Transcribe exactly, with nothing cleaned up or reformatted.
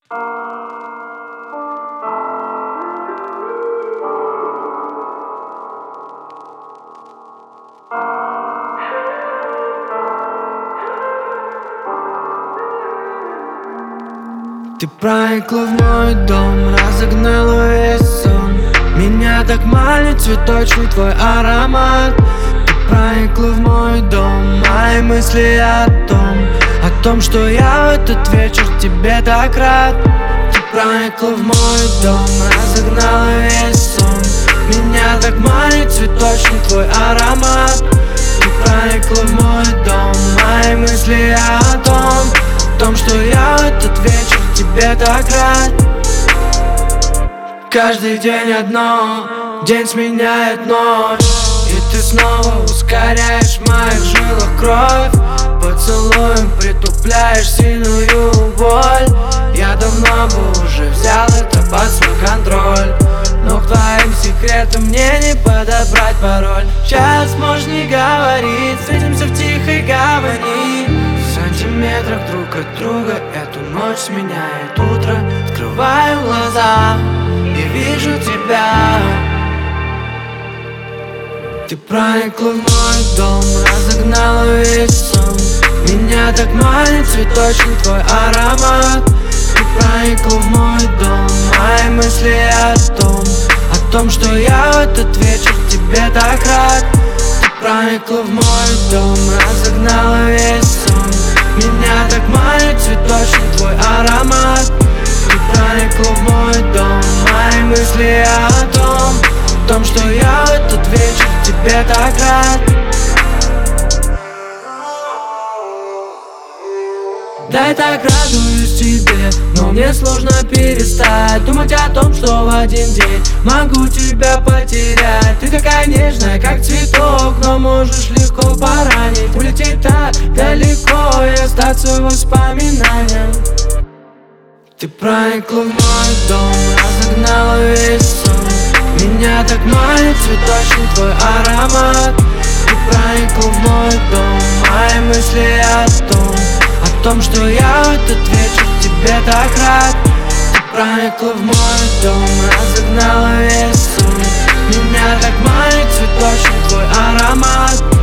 Ты проникла в мой дом, разогнала весь сон. Меня так манит цветочный твой аромат. Ты проникла в мой дом, мои мысли о том, о том, что я в этот вечер тебе так рад. Ты проникла в мой дом, разогнала весь сон. Меня так манит цветочный твой аромат. Ты проникла в мой дом, мои мысли о том, о том, что я в этот вечер тебе так рад. Каждый день одно, день сменяет ночь, и ты снова ускоряешь в моих жилах кровь. Поцелуем притупляешь сильную боль. Я давно бы уже взял это под свой контроль, но к твоим секретам мне не подобрать пароль. Сейчас можешь не говорить, встретимся в тихой гавани, в сантиметрах друг от друга. Эту ночь сменяет утро. Открываю глаза и вижу тебя. Ты проникла в мой дом, разогнала весь сон. Меня так манит цветочный твой аромат. Ты проникла в мой дом, мои мысли о том, о том, что я в этот вечер тебе так рад. Ты проникла в мой дом, разогнала весь сон. Меня так манит цветочный твой аромат. Ты проникла в мой дом, мои мысли о том, о том, что я в этот вечер тебе так рад. Да, я так радуюсь тебе, но мне сложно перестать думать о том, что в один день могу тебя потерять. Ты такая нежная, как цветок, но можешь легко поранить. Улететь так далеко и остаться воспоминанием. Ты проникла в мой дом, разогнала весь сон. Меня так манит цветочный твой аромат. Ты проникла в мой дом, мои мысли о том, о том, что я в этот вечер тебе так рад. Ты проникла в мой дом, разогнала весь сон. Меня так манит цветочный твой аромат.